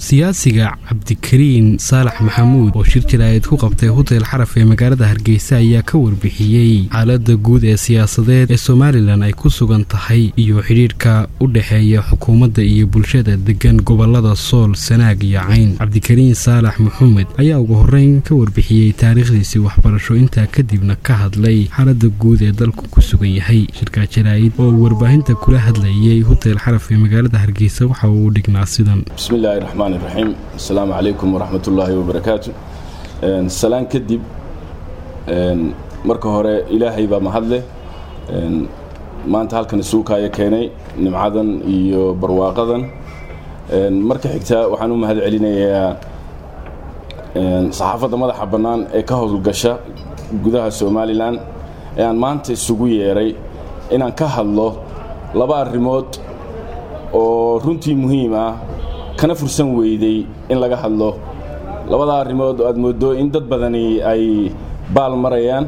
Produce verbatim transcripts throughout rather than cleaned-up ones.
siyaasiga cabdikariin saalax maxamuud oo shir jiraayad ku qabtay hotel xaraf ee magaalada Hargeysa ayaa ka warbixiyay xaaladda guud ee siyaasadeed ee Soomaaliland ay ku sugan tahay iyo xiriirka u dhaxeeya xukuumadda iyo bulshada degan gobolada Sool, Sanaag iyo Cayn. Cabdikariin saalax maxamuud ayaa ugu horeyn ka warbixiyay taariikhdiisa waxbarasho intaa kadibna ka hadlay xaaladda guud ee dalku ku sugan yahay. shirka jiraayad oo warbaahinta kula hadlayay hotel xaraf ee magaalada Hargeysa waxa uu dhignaa sidan: bismillaahir rahmaanir rahiim, assalaamu calaykum waraxmatullaahi wabarakaatuh. een salaan kadib een marka hore ilaahay baa mahadle een maanta halkan suuqaya keenay nimcadan iyo barwaaqadan. een marka xigta waxaan u mahad celinayaa een saxaafadda madaxa bannaan ee ka howlgasha gudaha Soomaaliland ee aan maanta isugu yeeray inaan ka hadlo laba arrimood oo runtii muhiim ah kana fursan weeyday in laga hadlo. labada arrimood aad moodo in dad badani ay baal marayaan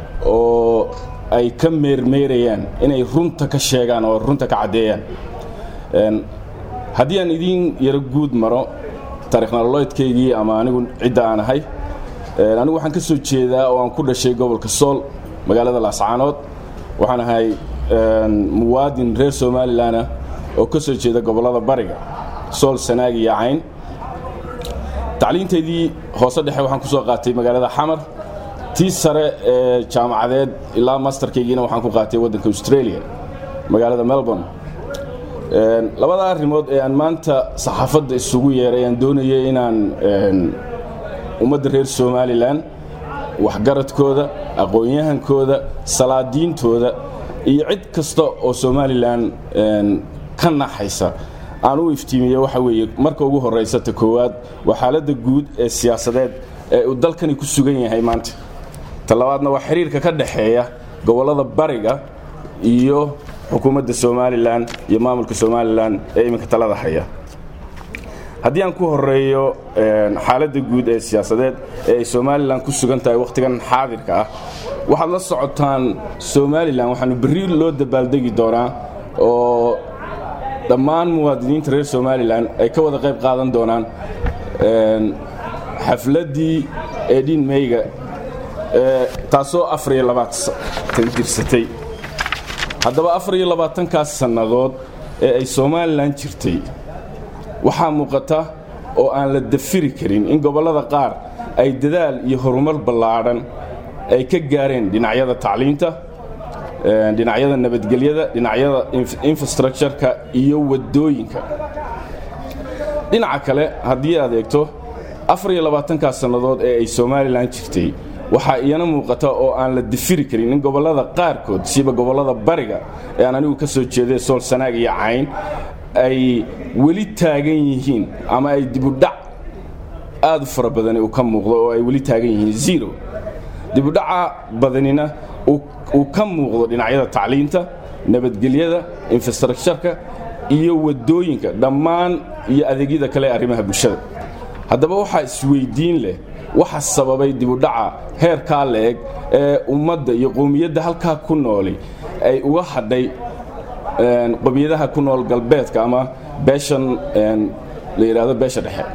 oo ay ka meermeerayaan inay runta ka sheegaan oo runta ka cadeeyaan. een haddii aan idin yara guud maro taariikh nololeedkaygii ama anigu cidda aan ahay, een anigu waxaan ka soo jeedaa oo aan ku dhashay gobolka Sool, magaalada Laascaanood. waxaan ahay een muwaadin reer Soomaaliland ah oo ka soo jeeda gobolada bariga Sool, Sanaag iyo Cayn. tacliinteedii hoose dhexe waxaan ku soo qaatay magaalada Xamar. tii sare ee jaamacadeed ilaa masterkaygiina waxaan ku qaatay waddanka Australia, magaalada Melbourne. een labada arrimood ee aan maanta saxaafadda isugu yeeray aan doonayay inaan een ummadda reer Soomaaliland waxgaradkooda, aqoon-yahankooda, salaadiintooda iyo cid kasta oo Soomaaliland een ka naxaysa aan u iftiimiyo waxa weeye marka ugu horeysa ta koowaad waa xaaladda guud ee siyaasadeed ee uu dalkani ku sugan yahay maanta. talabaadna waa xiriirka ka dhaxeeya gobolada bariga iyo xukuumadda Soomaaliland iyo maamulka Soomaaliland ee iminka talada haya. haddii aan ku horeeyo een xaaladda guud ee siyaasadeed ee ay Soomaaliland ku sugan tahay waqtigan xaadirka ah, waxaad la socotaan Soomaaliland waxaanu berri loo dabaaldegi doonaa oo dhammaan muwaadiniinta reer Soomaaliland ay ka wada qayb qaadan doonaan een xafladii eedin Mayga ee taasoo afar iyo labaatan jirsatay. haddaba afar iyo labaatan kaas sanadood ee ay Soomaaliland jirtay waxaa muuqata oo aan la dafiri karin in gobolada qaar ay dadaal iyo horumar ballaaran ay ka gaareen dhinacyada tacliinta, dhinacyada nabadgelyada, dhinacyada infrastructure-ka iyo wadooyinka. dhinaca kale haddii aad eegto afar iyo labaatan kaas sanadood ee ay Soomaaliland jirtay waxaa iyana muuqata oo aan la dafiri karin in gobolada qaarkood siba gobolada bariga ee aan anigu ka soo jeeday Sool, Sanaag iyo Cayn ay weli taagan yihiin ama ay dib u dhac aad u fara badan oo ka muuqdo oo ay weli taagan yihiin zero. dib u dhaca badanina uu ka muuqdo dhinacyada tacliinta, nabadgelyada, infrastructure-ka iyo wadooyinka dhammaan iyo adeegyada kale ee arrimaha bulshada. haddaba waxaa isweydiin leh waxa sababay dib u dhaca heerkaa leeg ee ummadda iyo qowmiyadda halkaa ku nooli ay uga hadhay een qowmiyadaha ku nool galbeedka ama beeshan een la yiraahdo beesha dhexe.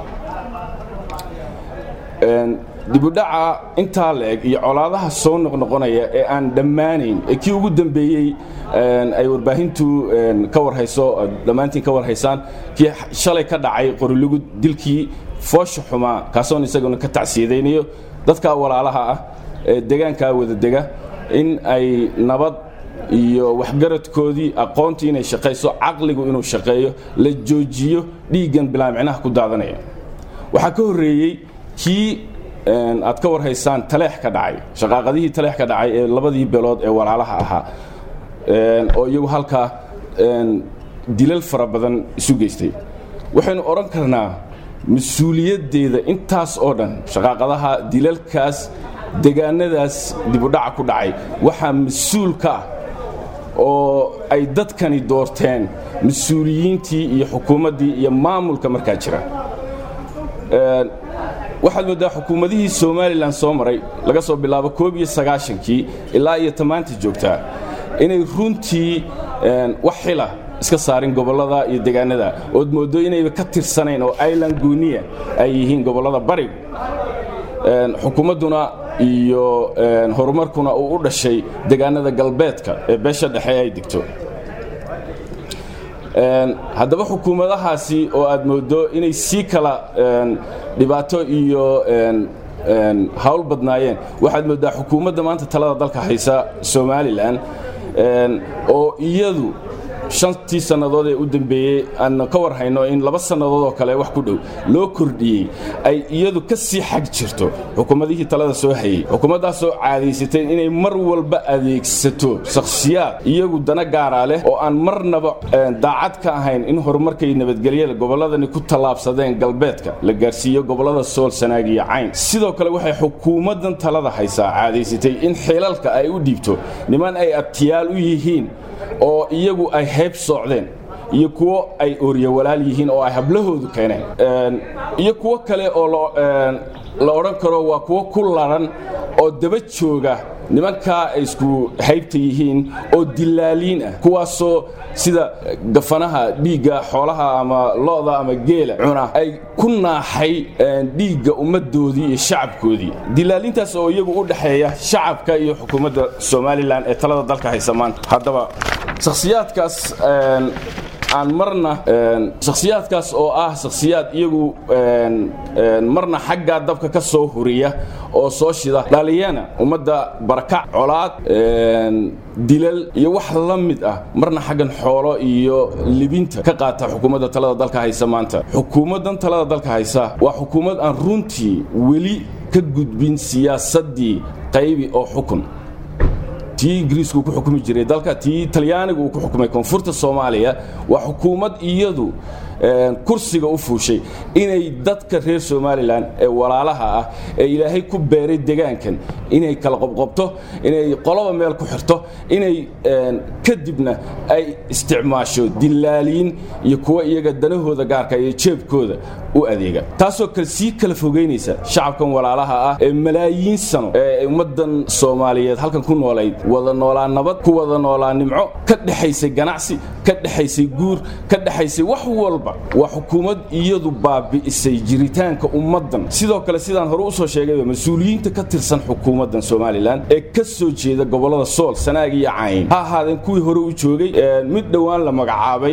een dib u dhaca intaa leeg iyo colaadaha soo noqnoqonaya ee aan dhammaanayn ee kii ugu dambeeyay een ay warbaahintu een ka warhayso dhammaantiin ka warhaysaan kii shalay ka dhacay Qoriligu dilkii foosha xumaa kaasoon isaguna ka tacsiideynayo dadka walaalaha ah ee deegaanka wada dega in ay nabad iyo waxgaradkoodii aqoontii inay shaqeyso, caqligu inuu shaqeeyo, la joojiyo dhiigan bilaamicnaha ku daadanaya. waxaa ka horeeyay kii een aad ka warhaysaan taleex ka dhacay, shaqaaqadihii taleex ka dhacay ee labadii beelood ee walaalaha ahaa een oo iyagu halka een dilal fara badan isu geystay. waxaynu oran karnaa mas'uuliyadeeda intaas oo dhan shaqaaqadaha dilalkaas deegaanadaas dib u dhac ku dhacay waxa mas'uul ka oo ay dadkani doorteen mas'uuliyiintii iyo xukuumaddii iyo maamulka markaa jira. ee waxaad moodaa xukuumadihii Soomaaliland soo maray laga soo bilaabo koob iyo sagaashan kii ilaa iyo tamaanta joogtaa inay runtii een wax xila iska saarin gobolada iyo deegaanada oo moodo inay ka tirsaneen oo island gooniya ay yihiin gobolada bariga een xukuumaduna iyo een horumarkuna uu u dhashay deegaanada galbeedka ee beesha dhexe ay digto een haddaba xukuumadahaasi oo aad moodo inay si kala een dhibaato iyo een een hawl badnaayeen waxaad moodaa xukuumadda maanta talada dalka haysa Soomaaliland een oo iyadu shantii sanadood ee u dambeeyay aan ka war hayno in laba sanadood oo kale wax ku dhow loo kordhiyay ay iyadu ka sii xag jirto xukuumadihii talada soo hayay xukuumaddaas oo caadaysatay inay mar walba adeegsato shakhsiyaad iyagu dana gaar ah leh oo aan marnaba daacad ka ahayn in horumarka iyo nabadgelyada goboladani ku talaabsadeen galbeedka la gaarsiiyo gobolada Sool Sanaag iyo Cayn sidoo kale waxay xukuumaddan talada haysaa caadaysatay in xilalka ay u dhiibto niman ay abtiyaal u yihiin oo iyagu ay hayb socdeen iyo kuwa ay ooriyo walaal yihiin oo ay hablahoodu keeneen een iyo kuwa kale oo la oran karo waa kuwa ku laran oo daba jooga nimanka ay isku haybta yihiin oo dilaaliin ah kuwaasoo sida gafanaha dhiiga xoolaha ama looda ama geela cuna ay ku naaxay dhiiga ummadoodii iyo shacabkoodii dilaalintaas oo iyagu u dhaxeeya shacabka iyo xukuumadda Soomaaliland ee talada dalka haysa maanta haddaba shakhsiyaadkaas aan marna shakhsiyaadkaas oo ah shakhsiyaad iyagu marna xagga dabka ka soo huriya oo soo shida dhaliyana ummadda barakac colaad dilal iyo wax la mid ah marna xaggan xoolo iyo libinta ka qaata xukuumadda talada dalka haysa maanta xukuumaddan talada dalka haysa waa xukuumad aan runtii weli ka gudbin siyaasadii qaybi oo xukun tii Ingiriisku ku xukumi jiray dalka tii Talyaanigu ku xukumay koonfurta Soomaaliya waa xukuumad iyadu kursiga u fuushay inay dadka reer Soomaaliland ee walaalaha ah ee Ilaahay ku beeray deegaankan inay kala qobqobto inay qoloba meel ku xirto inay kadibna ay isticmaasho dilaaliin iyo kuwa iyaga danahooda gaarka iyo jeebkooda u adeega taasoo kale si kala fogeynaysa shacabkan walaalaha ah ee malaayiin sano ee ummadan Soomaaliyeed halkan ku noolayd wada noolaan nabad ku wada noolaan nimco ka dhaxaysay ganacsi ka dhaxaysay guur ka dhaxaysay wax walba waa xukuumad iyadu baabi'isay jiritaanka ummadan sidoo kale sidaan hore u soo sheegay mas'uuliyiinta ka tirsan xukuumaddan Soomaaliland ee ka soo jeeda gobolada Sool Sanaag iyo Cayn ha ahaadeen kuwii hore u joogay mid dhawaan la magacaabay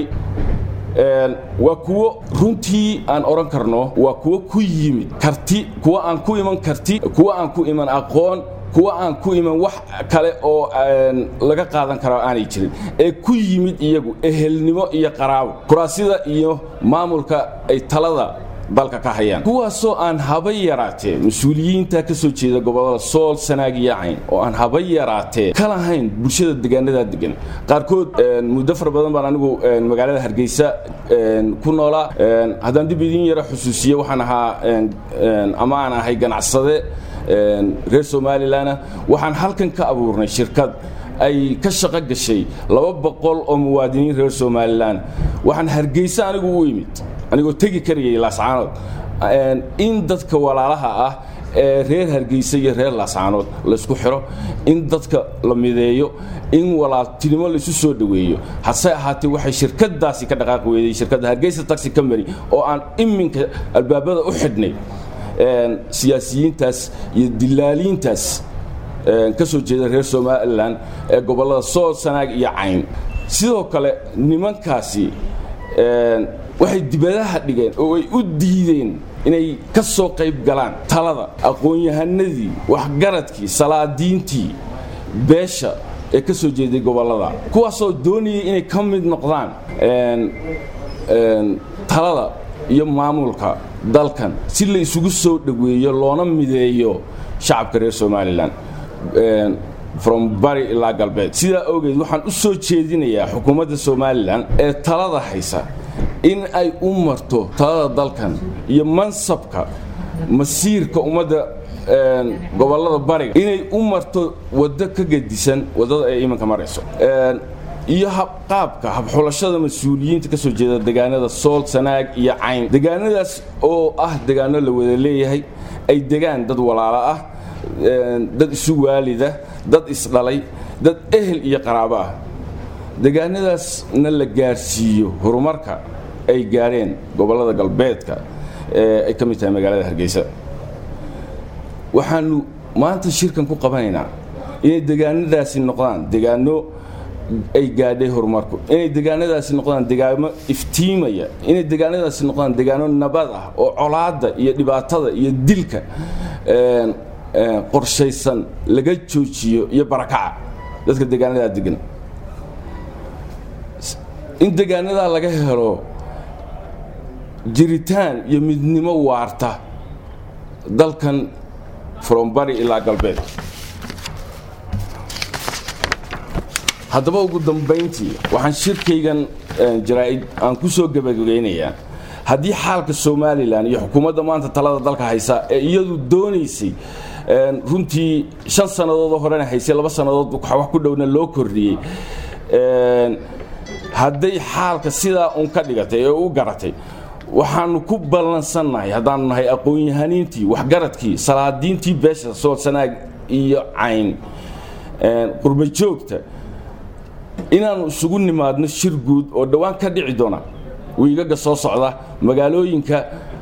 waa kuwa runtii aan oran karno waa kuwa ku yimid karti kuwa aan ku iman karti kuwa aan ku iman aqoon kuwa aan ku iman wax kale oo laga qaadan karo aanay jirin ee ku yimid iyagu ehelnimo iyo qaraabo kuraasida iyo maamulka ay talada dalka ka hayaan kuwaasoo aan haba yaraatee mas'uuliyiinta ka soo jeeda gobolada Sool Sanaag iyo Cayn oo aan haba yaraatee kala hayn bulshada deegaanada degan qaarkood muddo far badan baan anigu magaalada Hargeysa ku noolaa haddaan dib idin yara xusuusiyo waxaan ahaa ama aan ahay ganacsade reer Soomaaliland waxaan halkan ka abuurnay shirkad ay ka shaqo gashay laba boqol oo muwaadiniin reer Soomaaliland waxaan Hargeysa anigu u yimid anigoo tagi kariyay Laascaanood in dadka walaalaha ah ee reer Hargeysa iyo reer Laascaanood la isku xiro in dadka la mideeyo in walaaltinimo la isu soo dhaweeyo hase ahaatee waxay shirkadaasi ka dhaqaaq weeday shirkadda Hargeysa Taxi Company oo aan iminka albaabada u xidhnay siyaasiyiintaas iyo dilaaliintaas ka soo jeeda reer Soomaaliland ee gobolada Sool Sanaag iyo Cayn sidoo kale nimankaasi waxay dibadaha dhigeen oo ay u diideen inay ka soo qayb galaan talada aqoon-yahanadii waxgaradkii salaadiintii beesha ee ka soo jeeday gobolada kuwaasoo doonayay inay ka mid noqdaan talada iyo maamulka dalkan si la isugu soo dhaweeyo loona mideeyo shacabka reer Soomaaliland from bari ilaa galbeed sida ogeed waxaan u soo jeedinayaa xukuumadda Soomaaliland ee talada haysa in ay u marto talada dalkan iyo mansabka masiirka ummadda gobolada bariga inay u marto wada ka gedisan wadada ay imanka marayso iyo qaabka habxulashada mas'uuliyiinta ka soo jeeda deegaanada Sool Sanaag iyo Cayn deegaanadaas oo ah deegaano la wada leeyahay ay deegaan dad walaalo ah dad isu waalida dad isdhalay dad ehel iyo qaraabo ah deegaanadaasna la gaarsiiyo horumarka ay gaareen gobollada galbeedka ee ay ka mid tahay magaalada Hargeysa. waxaanu maanta shirkan ku qabanaynaa inay deegaanadaasi noqdaan deegaano ay gaadhay horumarku, inay deegaanadaasi noqdaan deegaamo iftiimaya, inay deegaanadaasi noqdaan deegaano nabad ah oo colaadda iyo dhibaatada iyo dilka een qorshaysan laga joojiyo iyo barakaca dadka deegaanada degan. in deegaanada laga helo jiritaan iyo midnimo waarta dalkan from bari ilaa galbeed. haddaba ugu dambayntii waxaan shirkaygan jaraa'id aan ku soo gabagabeynayaa haddii xaalka Somaliland iyo xukuumadda maanta talada dalka haysa ee iyadu doonaysay runtii shan sanadood horena haysay laba sanadood wax ku dhowna loo kordhiyay hadday xaalka sidaa un ka dhigatay ee u garatay waxaanu ku balansannahay haddaanu nahay aqoon-yahaniintii waxgaradkii salaadiintii beesha Sool Sanaag iyo Cayn qurba joogta inaanu isugu nimaadno shir guud oo dhawaan ka dhici doona wiigaga soo socda magaalooyinka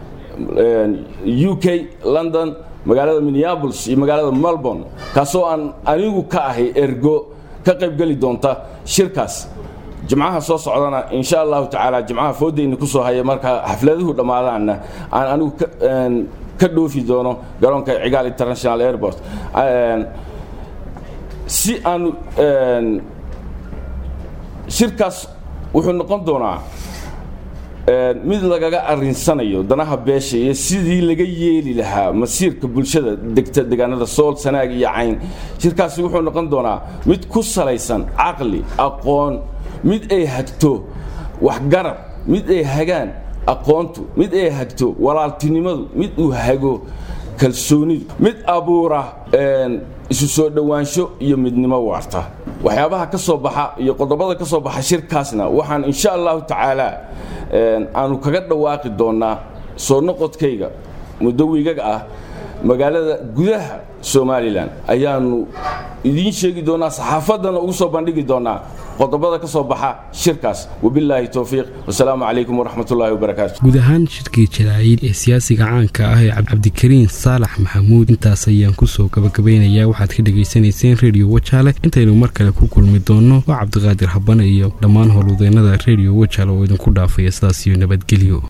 U K, London, magaalada Minneapolis iyo magaalada Melbourne, kaasoo aan anigu ka ahay ergo ka qayb gali doonta shirkaas jimcaha soo socdana insha Allah taala jimcaha foodeyna ku soo haya marka xafladuhu dhamaadaana aan anigu ka dhoofi doono garoonka Cigaal International Airport si aan shirkaas wuxuu noqon doonaa mid lagaga arinsanayo danaha beesha iyo sidii laga yeeli lahaa masiirka bulshada degta deegaanada Sool Sanaag iyo Cayn. shirkaasi wuxuu noqon doonaa mid ku salaysan aqli, aqoon, mid ay hagto waxgarab, mid ay hagaan aqoontu, mid ay hagto walaaltinimadu, mid uu hago kalsoonidu, mid abuura isu soo dhawaansho iyo midnimo waarta. waxyaabaha ka soo baxa iyo qodobada ka soo baxa shirkaasna waxaan insha Allah taala aanu kaga dhawaaqi doonaa soo noqodkayga muddo wiigaga ah magaalada gudaha Somaliland ayaanu idin sheegi doonaa saxaafadana ugu soo bandhigi doonaa qodobada ka soo baxa shirkaas. wabillahi tawfiiq, wassalaamu calaykum waraxmatullaahi wabarakaatuh. guud ahaan shirkii jaraa'id ee siyaasiga caanka ah ee Cabdikariin Saalax Maxamuud intaas ayaan ku soo gabagabeynayaa. waxaad ka dhageysanayseen Radio Wajaale. intaynu mar kale ku kulmi doono waa Cabdiqaadir Habane iyo dhammaan howlwadeennada Radio Wajaale oo idinku dhaafaya sidaas iyo nabadgelyo.